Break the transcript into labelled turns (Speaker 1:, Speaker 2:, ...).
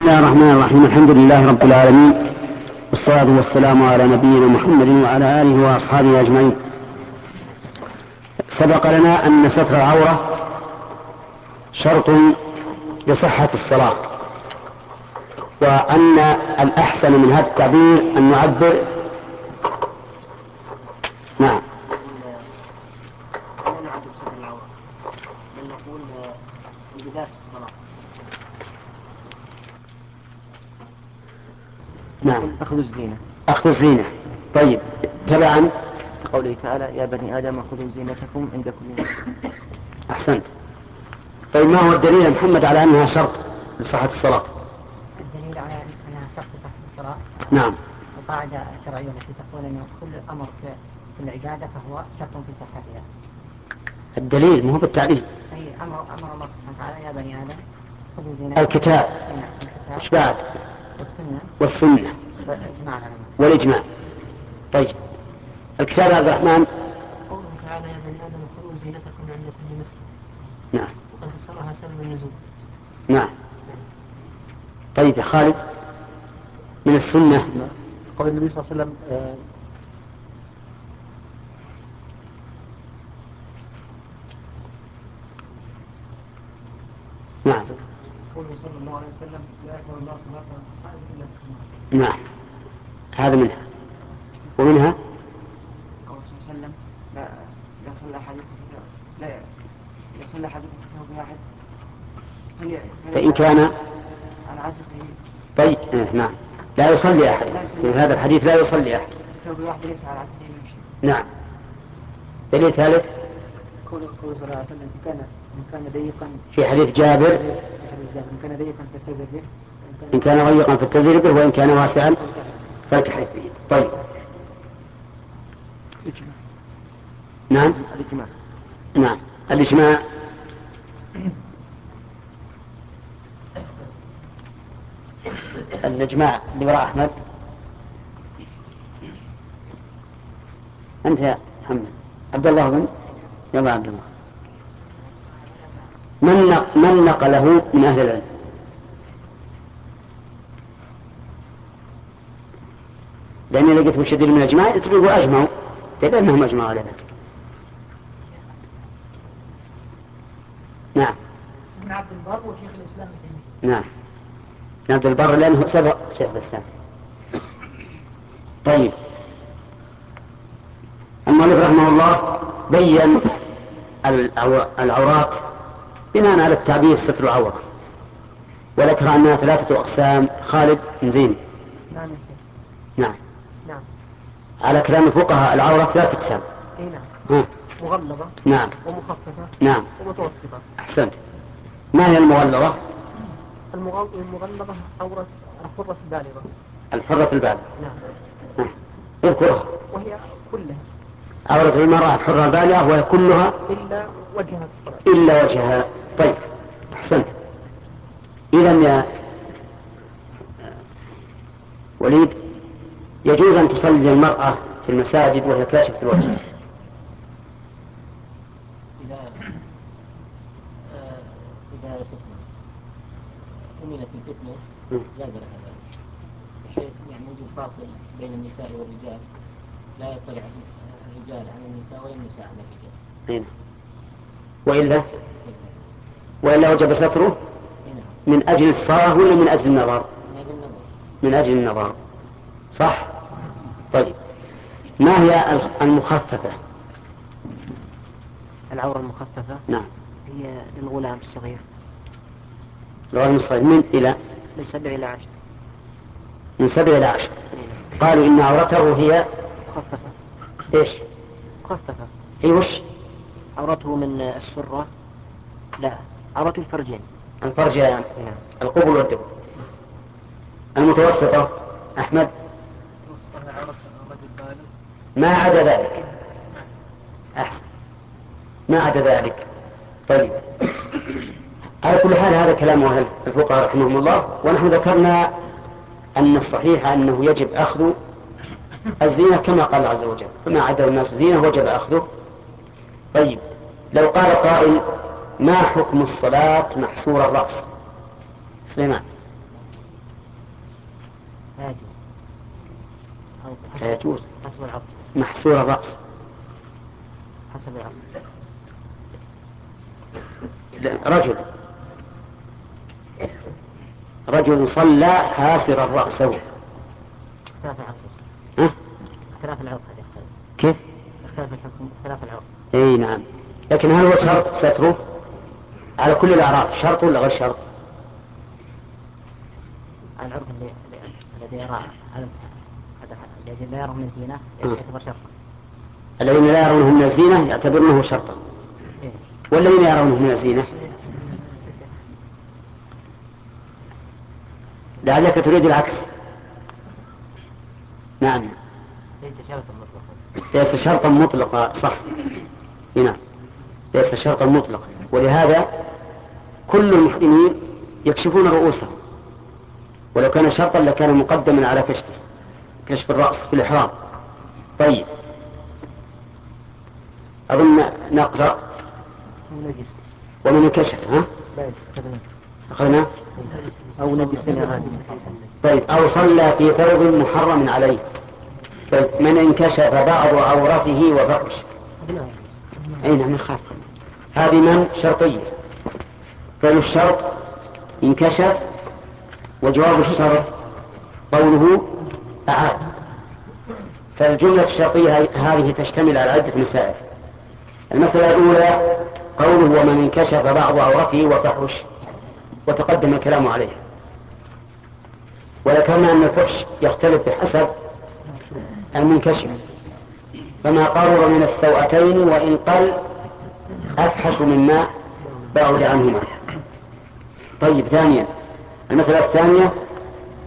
Speaker 1: بسم الله الرحمن الرحيم. الحمد لله رب العالمين، والصلاة والسلام على نبينا محمد وعلى آله وأصحابه أجمعين. سبق لنا أن ستر العورة شرط لصحة الصلاة، وأن الأحسن من هذا التعبير أن نعبر نعم
Speaker 2: لا نعد بستر العورة، بل نقول انجداف الصلاة.
Speaker 1: نعم
Speaker 2: أخذ الزينة.
Speaker 1: أخذ الزينة. طيب، تبعا
Speaker 2: قوله تعالى: يا بني آدم خذوا زينتكم عند كل مسجد.
Speaker 1: أحسنت. طيب، ما هو الدليل يا محمد على أنها شرط لصحة الصلاة؟
Speaker 3: الدليل على أنها شرط صحة الصلاة
Speaker 1: نعم.
Speaker 3: القاعدة الشرعية التي تقول أن كل أمر في العبادة فهو شرط في صحتها.
Speaker 1: الدليل مو بالتعليل.
Speaker 3: أي أمر الله سبحانه وتعالى: يا بني آدم خذوا زينتكم.
Speaker 1: الكتاب.
Speaker 3: الكتاب.
Speaker 1: إيش بعد؟
Speaker 3: والسنة.
Speaker 1: والإجماع. طيب، الكتاب عبد الرحمن.
Speaker 3: قوله تعالى: يا بني آدم خذوا زينتكم عند كل مسجد.
Speaker 1: نعم.
Speaker 3: وقد فسرها سبب النزول.
Speaker 1: نعم. طيب يا خالد، من السنة
Speaker 4: قول النبي صلى الله عليه وسلم
Speaker 1: نعم.
Speaker 4: قوله صلى الله عليه وسلم: لا يقبل الله صلاة أحد إلا بخمار.
Speaker 1: نعم، هذا منها. ومنها
Speaker 2: قوله صلى الله عليه وسلم: لا يصلي أحدكم في ثوب واحد
Speaker 1: فإن كان
Speaker 2: على عاتقه.
Speaker 1: طيب، نعم، لا يصلي أحد. في هذا الحديث لا يصلي أحد.
Speaker 2: ثوب واحد ليس على عاتقه يمشي.
Speaker 1: نعم. دليل ثالث
Speaker 4: قوله صلى الله عليه وسلم: إن كان ضيقا
Speaker 1: في حديث جابر:
Speaker 4: إن كان ضيقا فاتزر به،
Speaker 1: إن كان ضيقا فاتزر به، وإن كان واسعا فالتحف به. طيب. نعم.
Speaker 2: الإجماع.
Speaker 1: نعم، الإجماع. الإجماع اللي وراء أحمد. أنت يا محمد. عبد الله بن يلا عبد الله. من نقله من أهل العلم؟ لأني لقيت مشدد من الإجماع يتبقوا أجمعوا، لأنهم أجمعوا على ذلك. نعم.
Speaker 3: ابن عبد البر وشيخ الإسلام.
Speaker 1: نعم، ابن عبد البر لأنه سبق شيخ الإسلام. طيب، المؤلف رحمه الله بين العورات بناء على التعبير ستر العورة، وذكر أنها 3 أقسام. خالد زين. نعم.
Speaker 3: نعم.
Speaker 1: على كلام الفقهاء العورة 3 أقسام.
Speaker 3: أي نعم. مغلظة.
Speaker 1: نعم.
Speaker 3: ومخففة.
Speaker 1: نعم.
Speaker 3: ومتوسطة.
Speaker 1: أحسنت. ما هي المغلظة؟
Speaker 3: المغلظة عورة الحرة البالغة.
Speaker 1: الحرة البالغة.
Speaker 3: نعم.
Speaker 1: اذكرها.
Speaker 3: وهي كلها.
Speaker 1: عورة المرأة الحرة البالغة وهي كلها
Speaker 3: إلا وجهها.
Speaker 1: إلا وجهها. طيب، أحسنت. إذن يا وليد، يجوز أن تصلي المرأة في المساجد وهي كاشفة الوجه؟
Speaker 5: إذا أمنت الفتنة لا ذلك ذلك، بحيث يعني وجود فاصل بين النساء والرجال، لا يطلع الرجال عن النساء ولا النساء عن الرجال.
Speaker 1: وإلا وجب ستره من أجل الصلاة ولا من أجل النظر؟ من أجل النظر. صح. طيب، ما هي المخففة؟
Speaker 2: العورة المخففة
Speaker 1: نعم.
Speaker 2: هي للغلام الصغير.
Speaker 1: الغلام الصغير من إلى؟
Speaker 2: من 7 إلى 10.
Speaker 1: من 7 إلى 10. قالوا إن عورته هي
Speaker 2: مخففة.
Speaker 1: إيش؟
Speaker 2: مخففة.
Speaker 1: هي وش؟
Speaker 2: عورته من السرة، لا، عورته الفرجين.
Speaker 1: الفرجان. القبل والدبر. المتوسطة أحمد؟ ما عدا ذلك. أحسن، ما عدا ذلك. طيب، على كل حال هذا كلام أهل الفقهاء رحمهم الله، ونحن ذكرنا أن الصحيح أنه يجب أخذ الزينة كما قال عز وجل: فما عدا الناس زينة وجب أخذه. طيب، لو قال قائل: ما حكم الصلاة محصور الرأس؟ سليمان.
Speaker 3: لا يجوز أو
Speaker 1: لا يجوز
Speaker 3: حسب العرف.
Speaker 1: محصور الرأس.
Speaker 3: حسب العرف.
Speaker 1: رجل صلى حاسر الرأس.
Speaker 3: اختلاف العرف.
Speaker 1: ها؟
Speaker 3: اختلاف العرف هذا يختلف.
Speaker 1: كيف؟
Speaker 3: اختلاف الحكم اختلاف العرف.
Speaker 1: اي نعم، لكن هل هو شرط ستره على كل الأعراف شرط ولا غير شرط؟
Speaker 3: العرف الذي يرى الذي لا يرى من الزينة يعتبر شرطا.
Speaker 1: الذين لا يرونه من الزينة يعتبرونه شرطا،
Speaker 3: إيه.
Speaker 1: والذين يرونه من الزينة لعلك تريد العكس. نعم،
Speaker 3: ليس شرطا مطلقا.
Speaker 1: ليس شرطا مطلقا، صح. نعم، ليس شرطا مطلقا، ولهذا كل المحرمين يكشفون رؤوسهم، ولو كان شرطا لكان مقدما على كشف الرأس في الإحرام. طيب، أظن نقرأ ومن انكشف. ها؟ أخذنا
Speaker 3: أو نجس.
Speaker 1: طيب، أو صلى في ثوب محرم عليه. طيب، من انكشف بعض عورته وفحش. أين من خاف؟ هذه من شرطية. فالشرط انكشف، وجواب الشرط قوله أعاد. فالجملة الشرطية هذه تشتمل على عدة مسائل. المسألة الأولى قوله ومن انكشف بعض عورته وفحش، وتقدم الكلام عليه، وذكرنا أن الفحش يختلف بحسب المنكشف، فما قرب من السوأتين وإن قل أفحش مما بعد عنهما. طيب، ثانيا المسألة الثانية